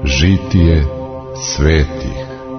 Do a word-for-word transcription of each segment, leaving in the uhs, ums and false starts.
Žitije svetih.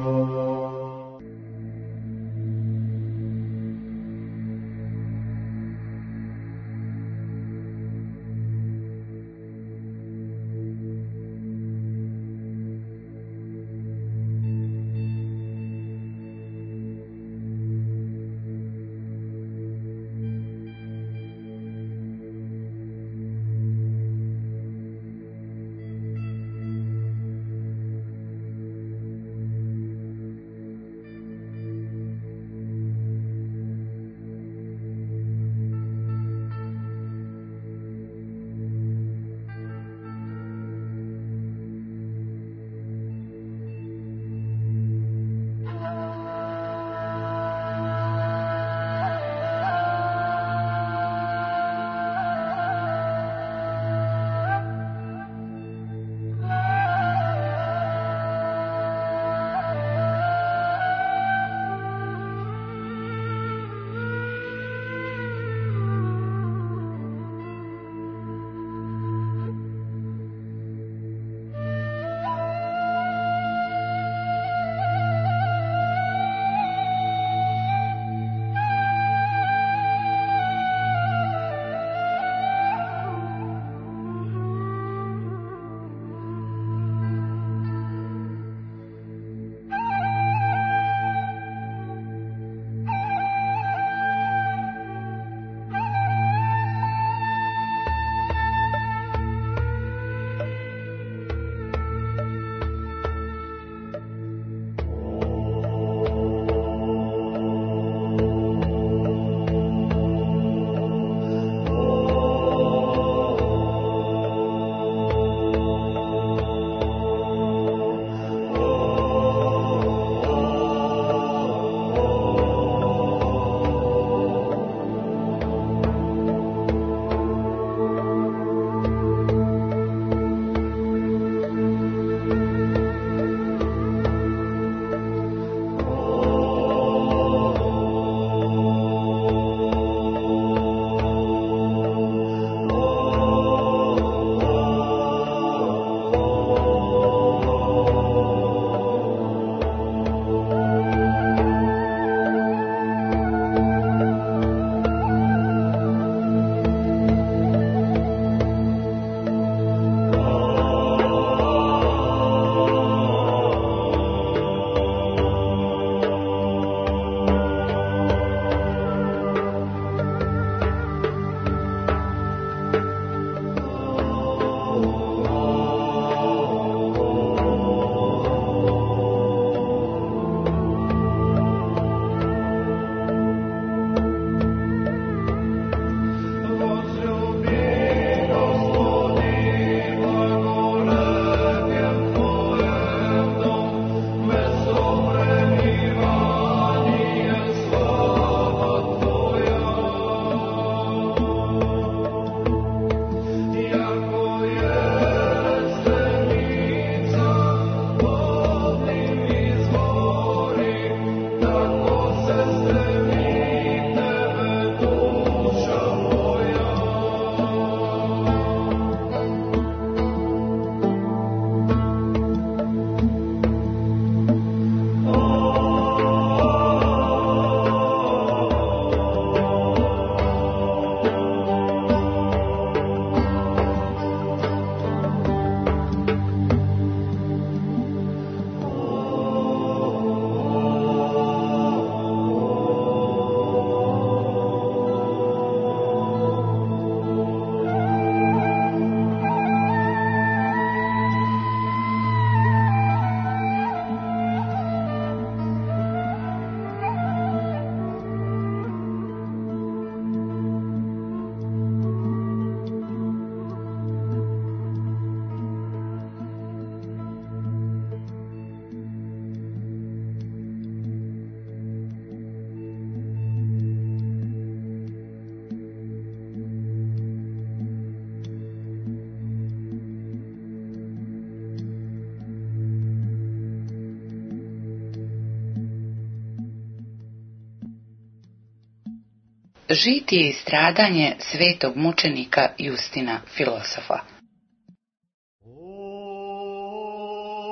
Žitije i stradanje svetog mučenika Justina filosofa.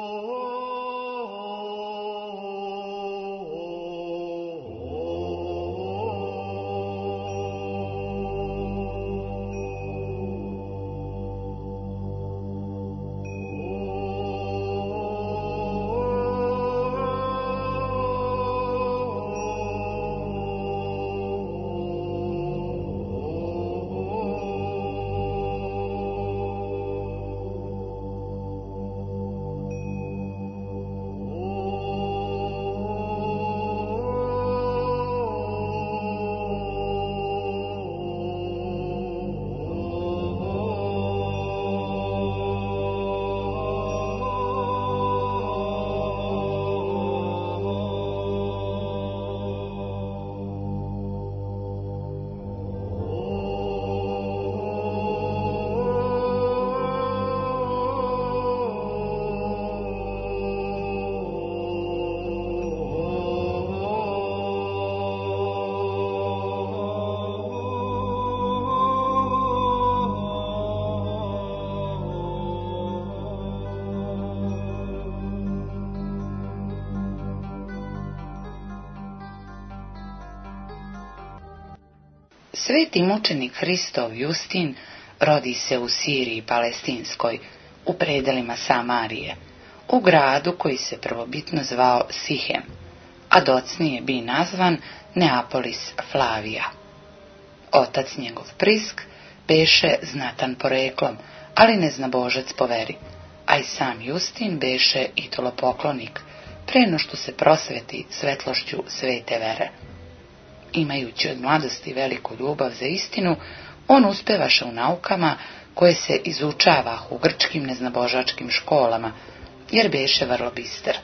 Sveti mučenik Hristov Justin rodi se u Siriji Palestinskoj, u predelima Samarije, u gradu koji se prvobitno zvao Sihem, a docnije bi nazvan Neapolis Flavija. Otac njegov Prisk beše znatan poreklom, ali neznabožec po veri, a i sam Justin beše idolopoklonik, pre no što se prosveti svetlošću svete vere. Imajući od mladosti veliku ljubav za istinu, on uspevaše u naukama koje se izučava u grčkim neznabožačkim školama, jer beše vrlo bister.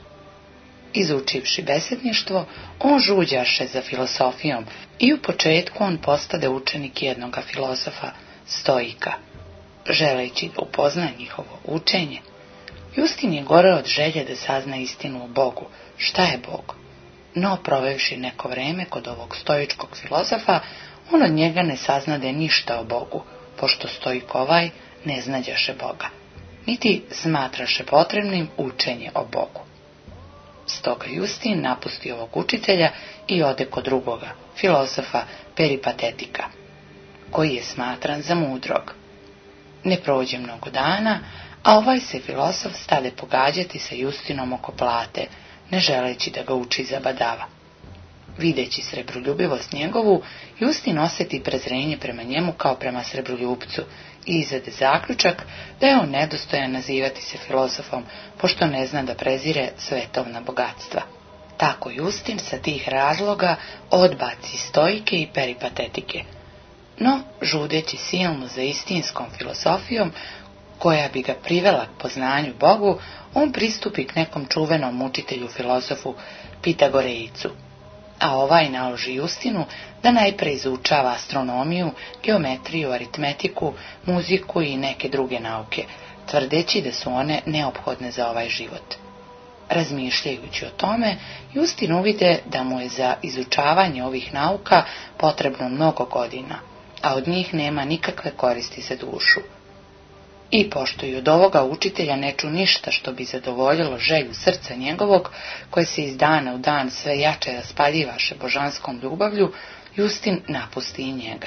Izučivši besedništvo, on žuđaše za filosofijom i u početku on postade učenik jednoga filozofa, Stoika. Želeći da upozna njihovo učenje, Justin je gore od želje da sazna istinu o Bogu, šta je Bog. No, provevši neko vreme kod ovog stoičkog filozofa, on od njega ne saznade ništa o Bogu, pošto Stoik ovaj ne znađaše Boga, niti smatraše potrebnim učenje o Bogu. Stoga Justin napusti ovog učitelja i ode kod drugoga, filozofa Peripatetika, koji je smatran za mudrog. Ne prođe mnogo dana, a ovaj se filozof stade pogađati sa Justinom oko plate, ne želeći da ga uči za badava. Videći srebroljubivost njegovu, Justin osjeti prezrenje prema njemu kao prema srebroljubcu i izvede zaključak da je on nedostojan nazivati se filozofom, pošto ne zna da prezire svetovna bogatstva. Tako Justin sa tih razloga odbaci stoike i peripatetike. No, žudeći silno za istinskom filosofijom, koja bi ga privela k poznanju Bogu, on pristupi k nekom čuvenom učitelju filozofu Pitagorejcu, a ovaj naloži Justinu da najpre izučava astronomiju, geometriju, aritmetiku, muziku i neke druge nauke, tvrdeći da su one neophodne za ovaj život. Razmišljajući o tome, Justin uvide da mu je za izučavanje ovih nauka potrebno mnogo godina, a od njih nema nikakve koristi za dušu. I pošto i od ovoga učitelja ne ču ništa što bi zadovoljilo želju srca njegovog, koje se iz dana u dan sve jače raspaljivaše božanskom ljubavlju, Justin napusti i njega.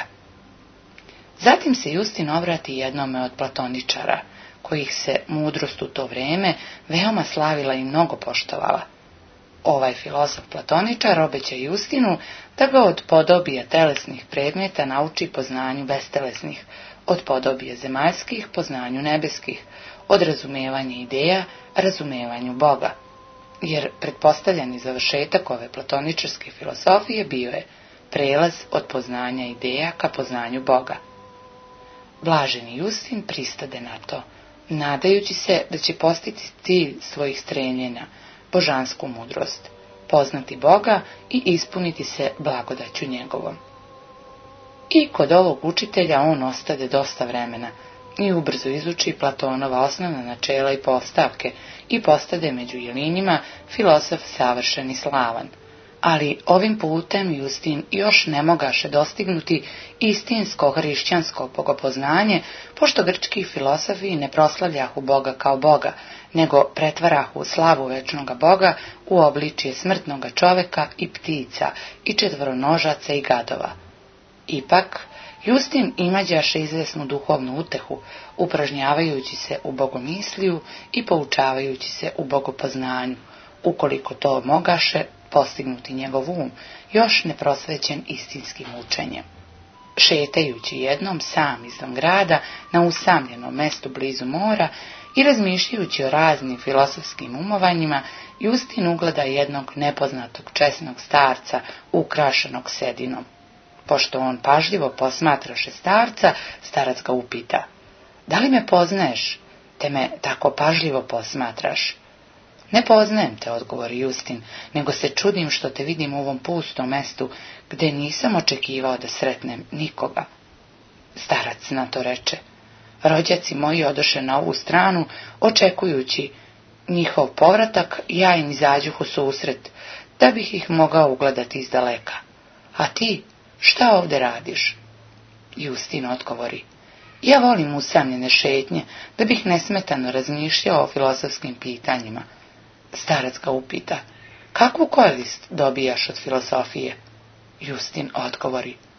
Zatim se Justin obrati jednome od platoničara, kojih se mudrost u to vreme veoma slavila i mnogo poštovala. Ovaj filozof platoničar obeća Justinu da ga od podobija telesnih predmeta nauči poznanju bestelesnih, od podobija zemaljskih poznanju nebeskih, od razumevanja ideja razumevanju Boga, jer pretpostavljeni završetak ove platoničarske filosofije bio je prelaz od poznanja ideja ka poznanju Boga. Blaženi Justin pristade na to, nadajući se da će postići cilj svojih stremljenja, božansku mudrost, poznati Boga i ispuniti se blagodaću njegovom. I kod ovog učitelja on ostade dosta vremena i ubrzo izuči Platonova osnovna načela i postavke i postade među jelinjima filozof savršen i slavan. Ali ovim putem Justin još ne mogaše dostignuti istinsko hrišćansko bogopoznanje, pošto grčki filozofi ne proslavljahu Boga kao Boga, nego pretvarahu slavu večnoga Boga u obličje smrtnoga čoveka i ptica i četvoronožaca i gadova. Ipak, Justin imađaše izvesnu duhovnu utehu, upražnjavajući se u bogomisliju i poučavajući se u bogopoznanju, ukoliko to mogaše postignuti njegov um, još neprosvećen istinskim učenjem. Šetajući jednom sam izvan grada na usamljenom mestu blizu mora i razmišljajući o raznim filozofskim umovanjima, Justin ugleda jednog nepoznatog česnog starca ukrašenog sedinom. Pošto on pažljivo posmatraše starca, starac ga upita: "Da li me poznaješ, te me tako pažljivo posmatraš?" "Ne poznajem te," odgovori Justin, "nego se čudim što te vidim u ovom pustom mestu, gde nisam očekivao da sretnem nikoga." Starac na to reče: "Rođaci moji odoše na ovu stranu, očekujući njihov povratak, ja im izađuh u susret, da bih ih mogao ugledati iz daleka. A ti, šta ovdje radiš?" Justin odgovori: "Ja volim usamljene šetnje, da bih nesmetano razmišljao o filozofskim pitanjima." Starac ga upita: "Kakvu korist dobijaš od filosofije?" Justin odgovori: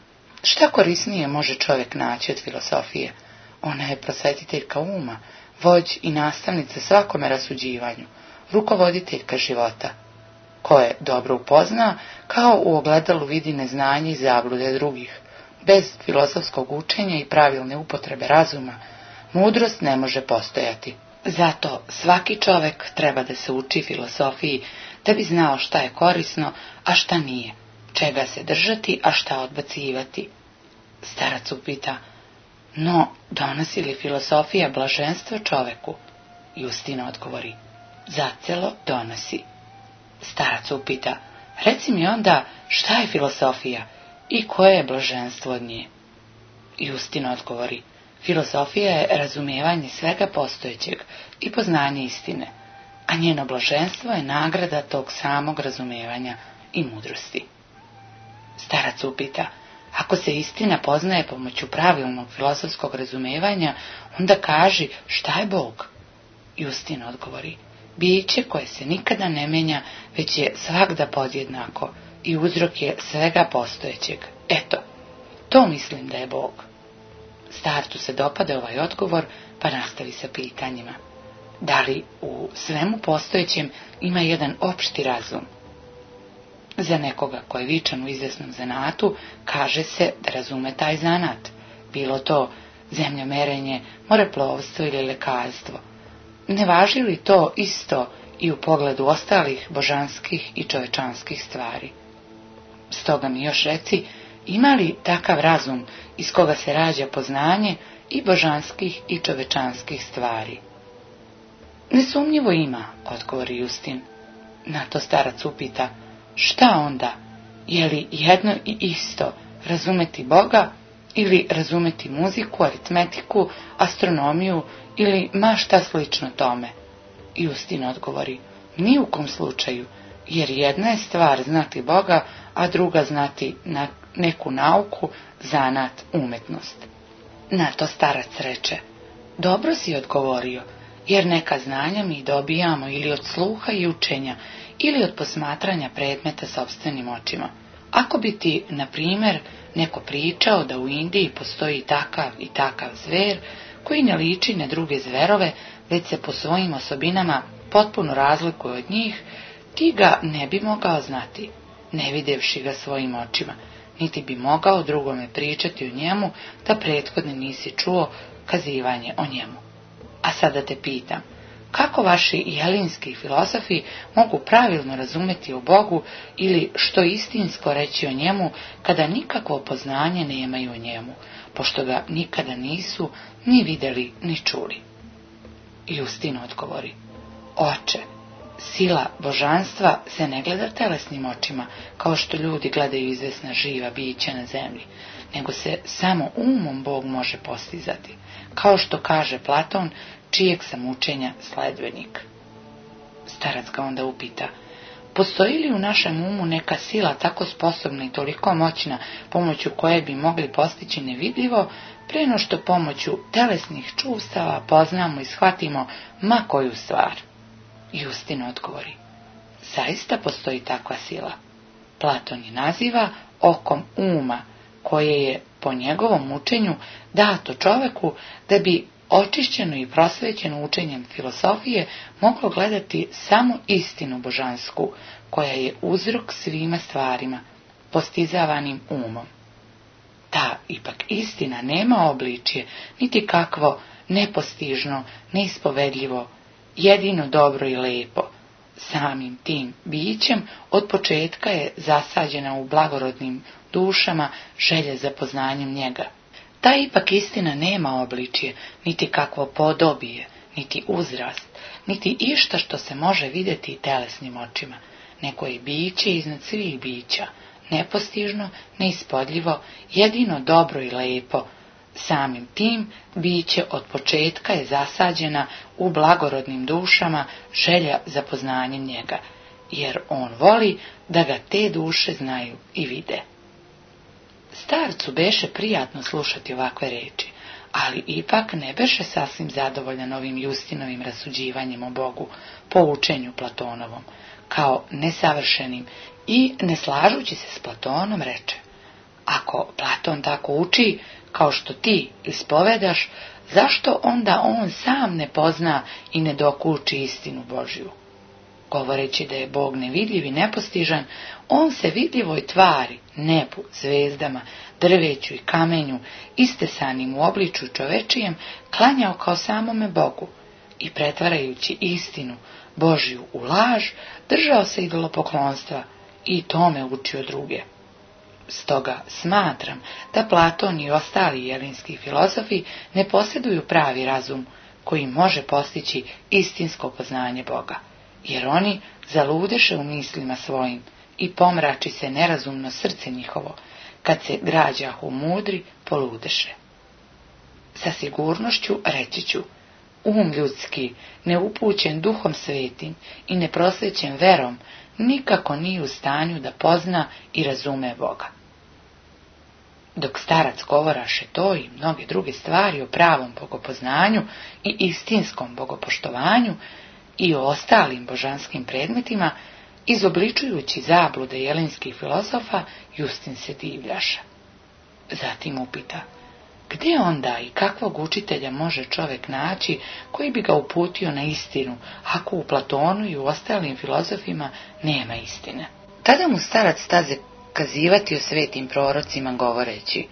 Šta korisnije može čovjek naći od filosofije? Ona je prosvetiteljka uma, vođ i nastavnica svakome rasuđivanju, rukovoditeljka života. Ko je dobro upozna, kao u ogledalu vidi neznanje i zablude drugih. Bez filozofskog učenja i pravilne upotrebe razuma, mudrost ne može postojati. Zato svaki čovjek treba da se uči filosofiji, da bi znao šta je korisno, a šta nije, čega se držati, a šta odbacivati. Starac upita: no, donosi li filosofija blaženstvo čoveku? Justina odgovori: zacelo donosi. Starac upita: reci mi onda, šta je filosofija i koje je blaženstvo od nje? Justina odgovori: filosofija je razumijevanje svega postojećeg i poznanje istine, a njeno blaženstvo je nagrada tog samog razumijevanja i mudrosti. Starac upita: ako se istina poznaje pomoću pravilnog filozofskog razumijevanja, onda kaži šta je Bog? Justina odgovori: biće koje se nikada ne menja, već je svagda podjednako i uzrok je svega postojećeg. Eto, to mislim da je Bog. Starcu se dopada ovaj odgovor, pa nastavi sa pitanjima. Da li u svemu postojećem ima jedan opšti razum? Za nekoga ko je vičan u izvjesnom zanatu, kaže se da razume taj zanat, bilo to zemljomerenje, moreplovstvo ili lekarstvo. Ne važi li to isto i u pogledu ostalih božanskih i čovečanskih stvari? Stoga mi još reci, ima li takav razum iz koga se rađa poznanje i božanskih i čovečanskih stvari? Nesumnjivo ima, odgovori Justin. Na to starac upita: šta onda? Je li jedno i isto razumeti Boga ili razumeti muziku, aritmetiku, astronomiju ili ma šta slično tome? Justin odgovori: ni u kom slučaju, jer jedna je stvar znati Boga, a druga znati na neku nauku, zanat, umetnost. Na to starac reče: dobro si odgovorio, jer neka znanja mi dobijamo ili od sluha i učenja, ili od posmatranja predmeta sopstvenim očima. Ako bi ti, na primjer, neko pričao da u Indiji postoji takav i takav zver, koji ne liči na druge zverove, već se po svojim osobinama potpuno razlikuje od njih, ti ga ne bi mogao znati, ne vidjevši ga svojim očima, niti bi mogao drugome pričati o njemu, da prethodno nisi čuo kazivanje o njemu. A sada te pitam, kako vaši jelinski filozofi mogu pravilno razumjeti o Bogu ili što istinsko reći o njemu, kada nikakvo poznanje nemaju o njemu, pošto ga nikada nisu ni vidjeli ni čuli? Justin odgovori: oče, sila božanstva se ne gleda telesnim očima, kao što ljudi gledaju izvesna živa bića na zemlji, nego se samo umom Bog može postizati, kao što kaže Platon, čijeg sam učenja sledbenik. Starac ga onda upita: postoji li u našem umu neka sila tako sposobna i toliko moćna, pomoću koje bi mogli postići nevidljivo, preno što pomoću telesnih čuvstava poznamo i shvatimo ma koju stvar? Justin odgovori: zaista postoji takva sila. Platon je naziva okom uma, koje je po njegovom učenju dato čoveku da bi očišćeno i prosvećeno učenjem filosofije moglo gledati samo istinu božansku, koja je uzrok svima stvarima, postizavanim umom. Ta ipak istina nema obličje, niti kakvo nepostižno, neispovedljivo, jedino dobro i lepo. Samim tim bićem od početka je zasađena u blagorodnim dušama želje za poznanjem njega. Ta ipak istina nema obličje, niti kakvo podobije, niti uzrast, niti išta što se može vidjeti telesnim očima, nego je biće iznad svih bića, nepostižno, neispodljivo, jedino dobro i lepo. Samim tim biće od početka je zasađena u blagorodnim dušama želja za poznanjem njega, jer on voli da ga te duše znaju i vide. Starcu beše prijatno slušati ovakve reči, ali ipak ne beše sasvim zadovoljan ovim Justinovim rasuđivanjem o Bogu po učenju Platonovom, kao nesavršenim, i ne slažući se s Platonom reče: Ako Platon tako uči, kao što ti ispovedaš, zašto onda on sam ne pozna i ne dokuči istinu Božju? Govoreći da je Bog nevidljiv i nepostižan, on se vidljivoj tvari, nebu, zvezdama, drveću i kamenju, istesanim u obličju čovečijem, klanjao kao samome Bogu i pretvarajući istinu Božju u laž, držao se idolopoklonstva i tome učio druge. Stoga smatram da Platon i ostali jelinski filozofi ne posjeduju pravi razum koji može postići istinsko poznanje Boga, jer oni zaludeše u mislima svojim i pomrači se nerazumno srce njihovo, kad se građahu mudri poludeše. Sa sigurnošću reći ću, um ljudski, neupućen duhom svetim i neprosvećen verom, nikako nije u stanju da pozna i razume Boga. Dok starac govoraše to i mnoge druge stvari o pravom bogopoznanju i istinskom bogopoštovanju i o ostalim božanskim predmetima, izobličujući zablude jelinskih filozofa, Justin se divljaša. Zatim upita, gdje onda i kakvog učitelja može čovjek naći koji bi ga uputio na istinu, ako u Platonu i u ostalim filozofima nema istine? Tada mu starac staze kazivati o svetim prorocima govoreći,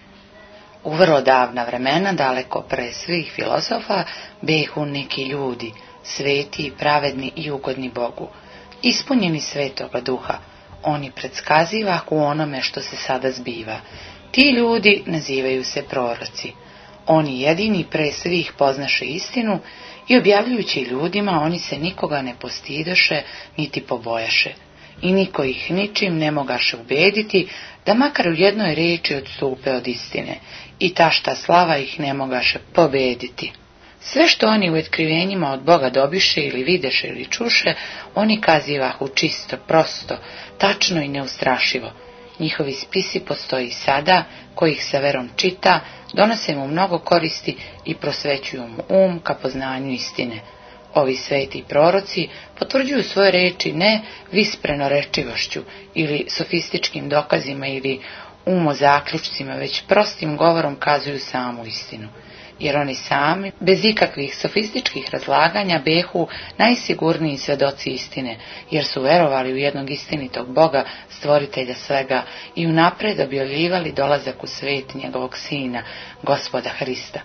u vrlo davna vremena, daleko pre svih filozofa, behu neki ljudi, sveti, pravedni i ugodni Bogu, ispunjeni svetoga duha. Oni predskaziva u onome što se sada zbiva. Ti ljudi nazivaju se proroci. Oni jedini pre svih poznaše istinu i objavljujući ljudima oni se nikoga ne postidoše niti pobojaše. I niko ih ničim ne mogaše ubediti da makar u jednoj riječi odstupe od istine i ta šta slava ih ne mogaše pobediti. Sve što oni u otkrivenjima od Boga dobiše ili videše ili čuše, oni kazivahu čisto, prosto, tačno i neustrašivo. Njihovi spisi postoji sada, kojih sa verom čita, donose mu mnogo koristi i prosvećuju mu um ka poznanju istine. Ovi sveti proroci potvrđuju svoje reči ne visprenorečivošću ili sofističkim dokazima ili umozaključcima, već prostim govorom kazuju samu istinu. Jer oni sami, bez ikakvih sofističkih razlaganja, behu najsigurniji svedoci istine, jer su verovali u jednog istinitog Boga, stvoritelja svega, i unapred objavljivali dolazak u svet njegovog sina, Gospoda Hrista.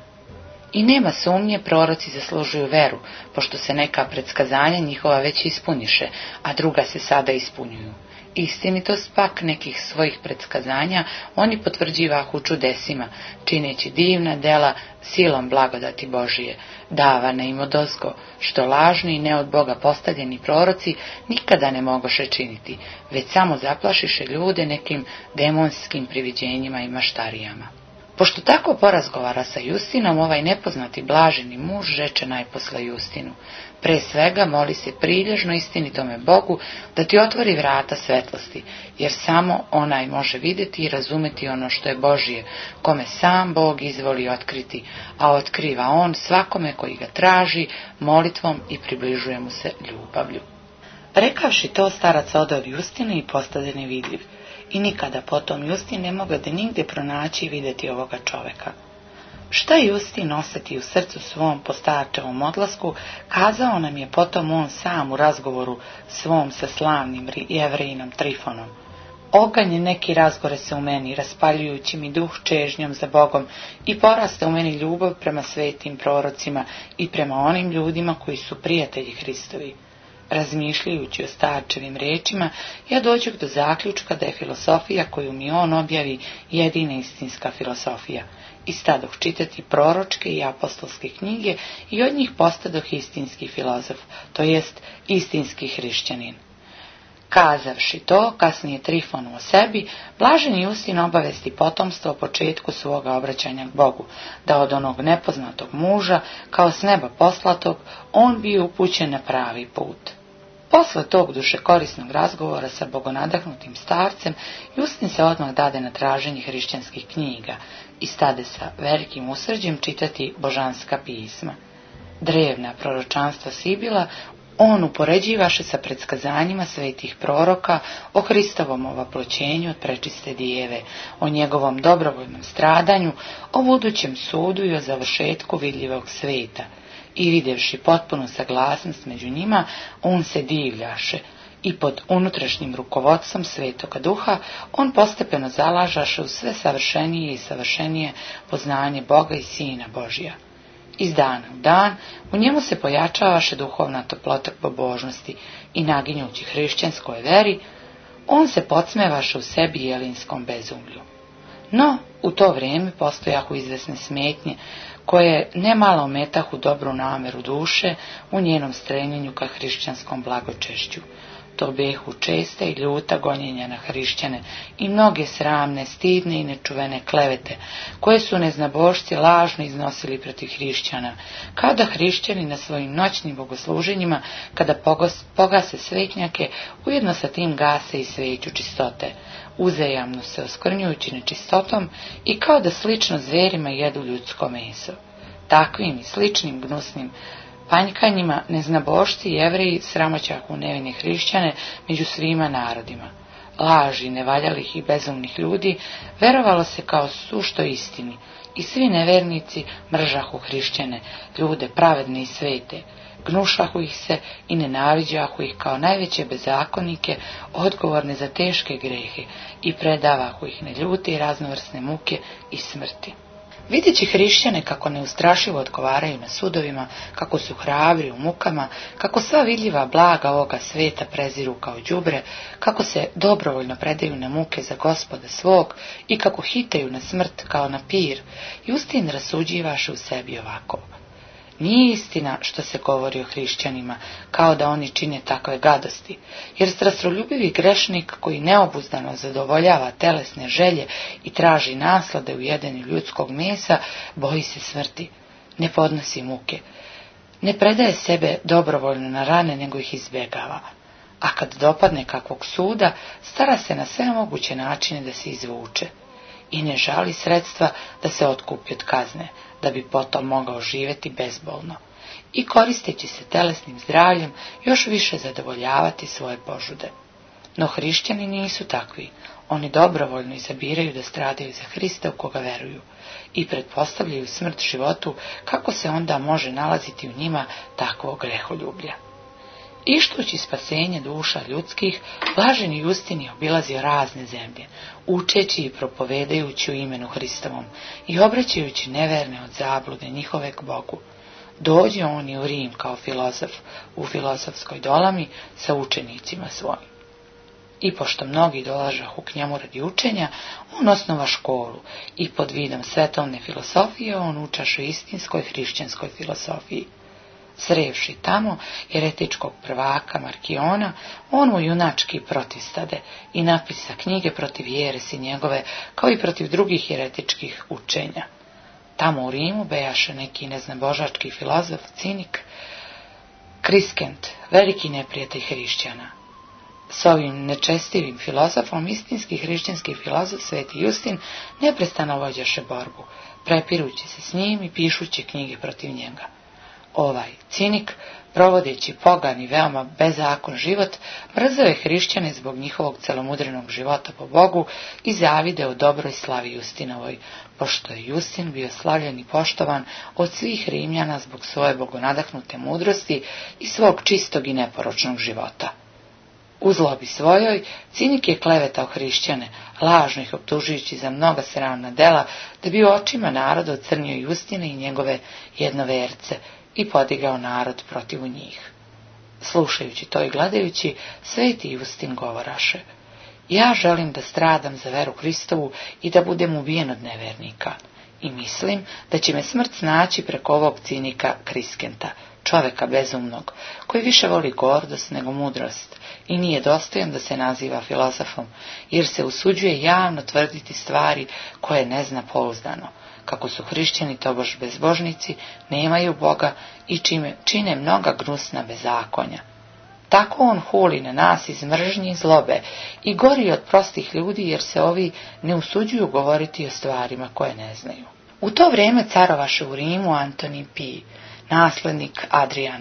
I nema sumnje, proroci zaslužuju veru, pošto se neka predskazanja njihova već ispuniše, a druga se sada ispunjuju. Istinitost pak nekih svojih predskazanja oni potvrđivahu čudesima, čineći divna dela silom blagodati Božije, davane im odozgo, što lažni i ne od Boga postavljeni proroci nikada ne mogoše činiti, već samo zaplašiše ljude nekim demonskim priviđenjima i maštarijama. Pošto tako porazgovara sa Justinom, ovaj nepoznati blaženi muž reče najposle Justinu, pre svega moli se prilježno istinitome Bogu da ti otvori vrata svetlosti, jer samo onaj može vidjeti i razumeti ono što je Božije, kome sam Bog izvoli otkriti, a otkriva on svakome koji ga traži molitvom i približuje mu se ljubavlju. Rekavši to, starac ode od Justine i postade nevidljiv. I nikada potom Justin ne mogao da nigdje pronaći i vidjeti ovoga čoveka. Šta je Justin osjeti u srcu svom po starčevom odlasku, kazao nam je potom on sam u razgovoru svom sa slavnim Jevrejinom Trifonom. Oganj neki razgore se u meni, raspaljujući mi duh čežnjom za Bogom, i poraste u meni ljubav prema svetim prorocima i prema onim ljudima koji su prijatelji Hristovi. Razmišljajući o starčevim rečima, ja dođu do zaključka da je filosofija koju mi on objavi jedina istinska filosofija. I stadoh čitati proročke i apostolske knjige i od njih postadoh istinski filozof, to jest istinski hrišćanin. Kazavši to, kasnije Trifonu o sebi, blaženi Justin obavesti potomstvo o početku svoga obraćanja k Bogu, da od onog nepoznatog muža, kao s neba poslatog, on bio upućen na pravi put. Posle tog dušekorisnog razgovora sa bogonadahnutim starcem, Justin se odmah dade na traženje hrišćanskih knjiga i stade sa velikim usrđem čitati božanska pisma. Drevna proročanstva Sibila On upoređivaše sa predskazanjima svetih proroka o Hristovom ovaploćenju od prečiste Dijeve, o njegovom dobrovoljnom stradanju, o budućem sudu i o završetku vidljivog sveta. I vidjevši potpunu saglasnost među njima, on se divljaše i pod unutrašnjim rukovodstvom Svetoga Duha on postepeno zalažaše u sve savršenije i savršenije poznanje Boga i Sina Božija. Iz dana u dan u njemu se pojačavaše duhovna toplota pobožnosti i naginjući hrišćanskoj veri, on se podsmevaše u sebi jelinskom bezumlju. No, u to vrijeme postojahu izvesne smetnje, koje nemalo ometahu dobru nameru duše u njenom strenjenju ka hrišćanskom blagočešću. To behu česta i ljuta gonjenja na hrišćane i mnoge sramne, stidne i nečuvene klevete, koje su neznabošci lažno iznosili protiv hrišćana, kada hrišćani na svojim noćnim bogosluženjima, kada pogase svetnjake, ujedno sa tim gase i sveću čistote, uzajamno se oskrnjujući nečistotom i kao da slično zverima jedu ljudsko meso. Takvim i sličnim gnusnim panjkanjima neznabošci i jevreji sramoćahu nevine hrišćane među svima narodima. Laži nevaljalih i bezumnih ljudi verovalo se kao sušto istini i svi nevernici mržahu hrišćane, ljude pravedne i svete, gnušahu ih se i nenaviđahu ih kao najveće bezakonike, odgovorne za teške grehe i predavahu ih na ljute i raznovrsne muke i smrti. Vidjeći hrišćane kako neustrašivo odgovaraju na sudovima, kako su hrabri u mukama, kako sva vidljiva blaga ovoga sveta preziru kao đubre, kako se dobrovoljno predaju na muke za Gospoda svog i kako hitaju na smrt kao na pir, Justin rasuđivaše u sebi ovako: nije istina što se govori o hrišćanima, kao da oni čine takve gadosti, jer strastoljubivi grešnik koji neobuzdano zadovoljava telesne želje i traži naslade u jedenju ljudskog mesa, boji se smrti, ne podnosi muke, ne predaje sebe dobrovoljno na rane, nego ih izbjegava, a kad dopadne kakvog suda, stara se na sve moguće načine da se izvuče i ne žali sredstva da se otkupi od kazne, da bi potom mogao živjeti bezbolno i koristeći se telesnim zdravljem još više zadovoljavati svoje požude. No hrišćani nisu takvi, oni dobrovoljno izabiraju da stradaju za Hrista u koga veruju i pretpostavljaju smrt životu, kako se onda može nalaziti u njima takvog greholjublja. Ištući spasenje duša ljudskih, blaženi Justin je obilazio razne zemlje, učeći i propovedajući u imenu Hristovom i obraćajući neverne od zablude njihove k Bogu. Dođe on i u Rim kao filozof u filozofskoj dolami sa učenicima svojim. I pošto mnogi dolažahu k njemu radi učenja, on osnova školu i pod vidom svetovne filosofije on učaše istinskoj hrišćanskoj filosofiji. Srevši tamo jeretičkog prvaka Markiona, on mu junački protivstade i napisa knjige protiv jeresi njegove, kao i protiv drugih jeretičkih učenja. Tamo u Rimu bejaše neki neznabožački filozof, cinik, Kriskent, veliki neprijatelj hrišćana. S ovim nečestivim filozofom istinski hrišćanski filozof Sveti Justin neprestano vođaše borbu, prepirući se s njim i pišući knjige protiv njega. Ovaj cinik, provodeći pogan i veoma bezakon život, mrzeo je hrišćane zbog njihovog celomudrenog života po Bogu i zavideo dobroj slavi Justinovoj, pošto je Justin bio slavljen i poštovan od svih Rimljana zbog svoje bogonadahnute mudrosti i svog čistog i neporočnog života. U zlobi svojoj, cinik je klevetao hrišćane, lažno ih optužujući za mnoga sramna dela, da bi u očima naroda ocrnio Justina i njegove jednoverce i podigao narod protiv njih. Slušajući to i gledajući, Sveti Justin govoraše: ja želim da stradam za veru Hristovu i da budem ubijen od nevernika. I mislim da će me smrt snaći preko ovog cinika Kriskenta, čoveka bezumnog, koji više voli gordost nego mudrost i nije dostojan da se naziva filozofom, jer se usuđuje javno tvrditi stvari koje ne zna pouzdano, kako su hrišćani tobož bezbožnici, nemaju Boga i čime čine mnoga gnusna bezakonja. Tako on huli na nas iz mržnje i zlobe i gori od prostih ljudi, jer se ovi ne usuđuju govoriti o stvarima koje ne znaju. U to vrijeme carovaše u Rimu Antonij Pij, naslednik Adrijanov,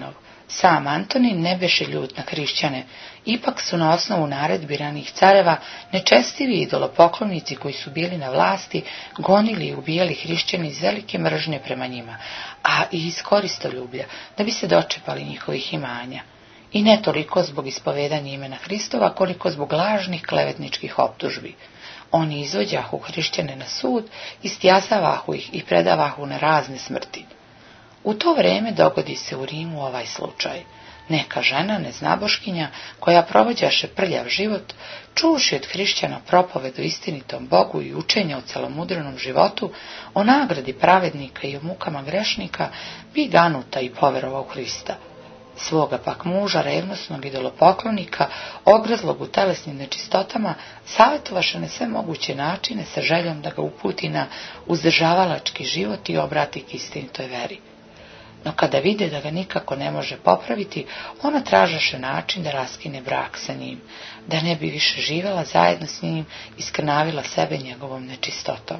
Sam Antonin ne beše ljut na hrišćane, ipak su na osnovu naredbi ranih careva nečestivi idolopoklonici koji su bili na vlasti gonili i ubijali hrišćane iz velike mržnje prema njima, a i iz koristoljublja, da bi se dočepali njihovih imanja. I ne toliko zbog ispovedanja imena Hristova, koliko zbog lažnih klevetničkih optužbi. Oni izvođahu hrišćane na sud, istjasavahu ih i predavahu na razne smrti. U to vreme dogodi se u Rimu ovaj slučaj. Neka žena, neznaboškinja, koja provođaše prljav život, čuši od hrišćana propovedu istinitom Bogu i učenja o celomudrenom životu, o nagradi pravednika i o mukama grešnika, bi ganuta i poverovao u Hrista. Svoga pak muža, revnosnog idolopoklonika, ogrezlog u telesnim nečistotama, savjetovaše na sve moguće načine sa željom da ga uputi na uzdržavalački život i obrati k istinitoj veri. No kada vide da ga nikako ne može popraviti, ona tražaše način da raskine brak sa njim, da ne bi više živjela zajedno s njim i skrnavila sebe njegovom nečistotom.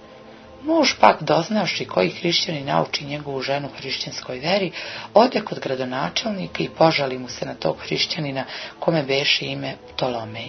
Muž pak, doznavši koji hrišćani nauči njegovu ženu hrišćanskoj veri, ode kod gradonačelnika i požali mu se na tog hrišćanina kome beše ime Ptolomej.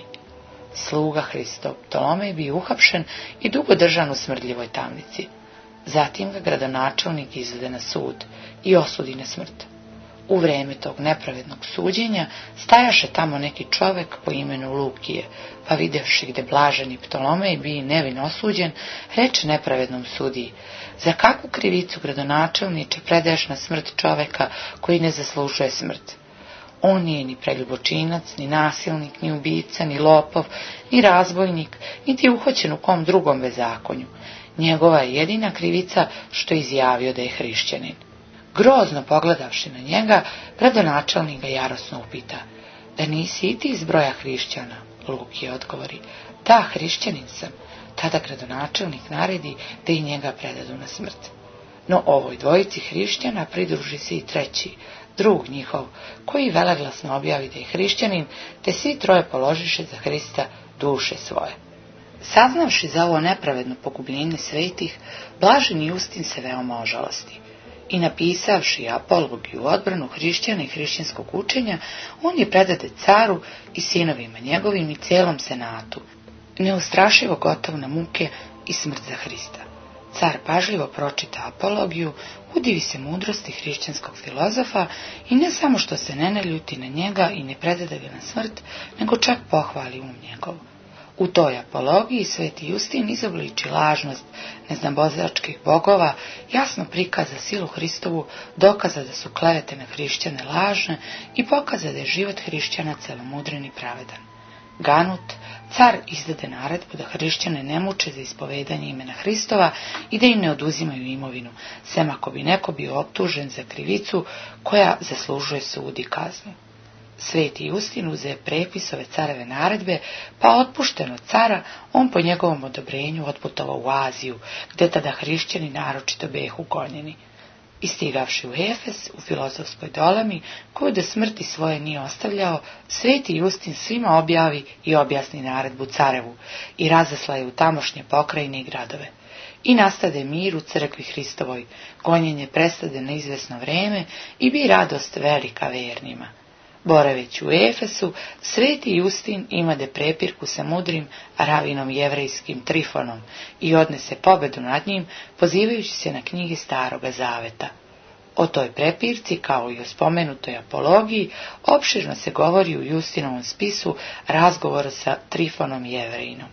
Sluga Hristov Ptolomej bi uhapšen i dugo držan u smrdljivoj tamnici. Zatim ga gradonačelnik izvede na sud i osudi na smrt. U vreme tog nepravednog suđenja stajaše tamo neki čovek po imenu Lukije, pa videvši gde blaženi Ptolomej bi nevin osuđen, reče nepravednom sudiji: za kakvu krivicu, gradonačelniče, predaješ na smrt čoveka koji ne zaslužuje smrt? On nije ni preljubočinac, ni nasilnik, ni ubica, ni lopov, ni razbojnik, niti je uhoćen u kom drugom bezakonju. Njegova je jedina krivica što je izjavio da je hrišćanin. Grozno pogledavši na njega, gradonačelnik ga jarosno upita: da nisi i ti iz broja hrišćana? Lukije odgovori: da, hrišćanin sam. Tada gradonačelnik naredi da i njega predadu na smrt. No ovoj dvojici hrišćana pridruži se i treći, drug njihov, koji veleglasno objavi da je hrišćanin, te svi troje položiše za Hrista duše svoje. Saznavši za ovo nepravedno pogubljenje svetih, blaženi Justin se veoma ožalosti. I napisavši apologiju u odbranu hrišćana i hrišćanskog učenja, on je predade caru i sinovima njegovim i cijelom senatu, neustrašivo gotov na muke i smrt za Hrista. Car pažljivo pročita apologiju, udivi se mudrosti hrišćanskog filozofa i ne samo što se ne naljuti na njega i ne predade ga na smrt, nego čak pohvali um njegov. U toj apologiji sveti Justin izobliči lažnost neznabozačkih bogova, jasno prikaza silu Hristovu, dokaza da su klevete na hrišćane lažne i pokaza da je život hrišćana celomudren i pravedan. Ganut, car izdade naredbu da hrišćane ne muče za ispovedanje imena Hristova i da im ne oduzimaju imovinu, sem ako bi neko bio optužen za krivicu koja zaslužuje sud i kaznu. Sveti Justin uze prepis ove careve naredbe, pa otpušten od cara, on po njegovom odobrenju otputovao u Aziju, gde tada hrišćani naročito behu gonjeni. Istigavši u Efes, u filozofskoj dolemi, koju do smrti svoje nije ostavljao, sveti Justin svima objavi i objasni naredbu carevu i razasla je u tamošnje pokrajine i gradove. I nastade mir u crkvi Hristovoj, gonjenje prestade na izvesno vreme i bi radost velika vernima. Boraveći u Efesu, sveti Justin imade prepirku sa mudrim ravinom jevrejskim Trifonom i odnese pobedu nad njim, pozivajući se na knjige Staroga Zaveta. O toj prepirci, kao i o spomenutoj apologiji, opširno se govori u Justinovom spisu Razgovora sa Trifonom Jevrejinom.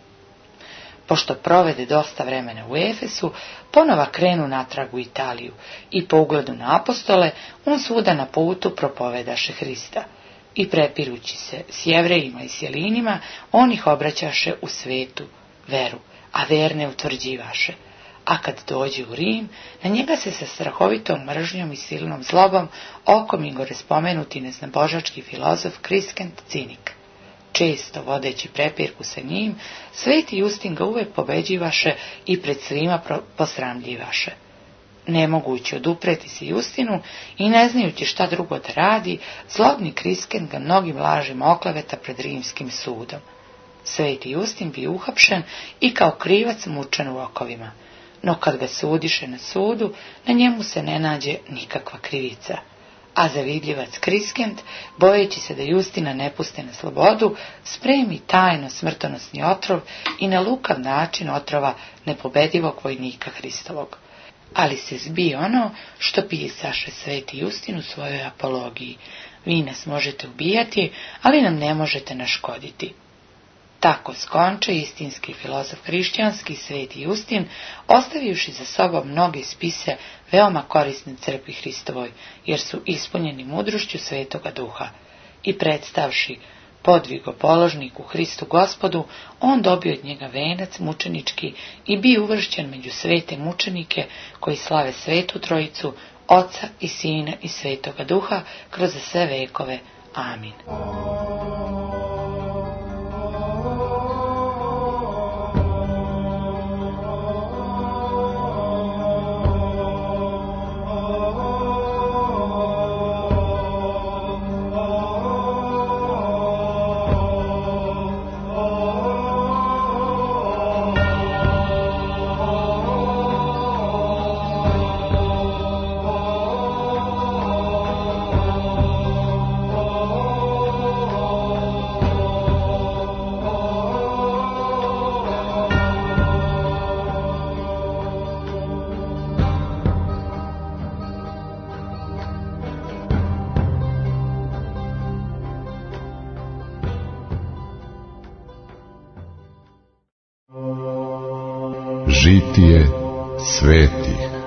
Pošto provede dosta vremena u Efesu, ponova krenu natrag u Italiju i po ugledu na apostole, on svuda na putu propovedaše Hrista. I prepirući se s Jevrejima i Sjelinima, on ih obraćaše u svetu veru, a verne utvrđivaše. A kad dođe u Rim, na njega se sa strahovitom mržnjom i silnom zlobom okom i gore spomenuti neznabožački filozof Kriskent Cinik. Često vodeći prepirku sa njim, sveti Justin ga uvek pobeđivaše i pred svima posramljivaše. Nemogući odupreti se Justinu i ne znajući šta drugo da radi, zlobni Kriskent ga mnogim lažima okleveta pred rimskim sudom. Sveti Justin bi uhapšen i kao krivac mučen u okovima, no kad ga sudiše na sudu, na njemu se ne nađe nikakva krivica. a zavidljivac Kriskent, bojeći se da Justina ne puste na slobodu, spremi tajno smrtonosni otrov i na lukav način otrova nepobedivog vojnika Hristovog. Ali se zbi ono što pisaše sveti Justin u svojoj apologiji: vi nas možete ubijati, ali nam ne možete naškoditi. Tako skonče istinski filozof hrišćanski sveti Justin, ostavivši za sobom mnoge spise veoma korisne crkvi Hristovoj, jer su ispunjeni mudrošću Svetoga Duha. I predstavši podvigopoložnik u Hristu Gospodu, on dobio od njega venac mučenički i bio uvršćen među svete mučenike koji slave Svetu Trojicu, Oca i Sina i Svetoga Duha kroz sve vekove. Amin. Žitije svetih.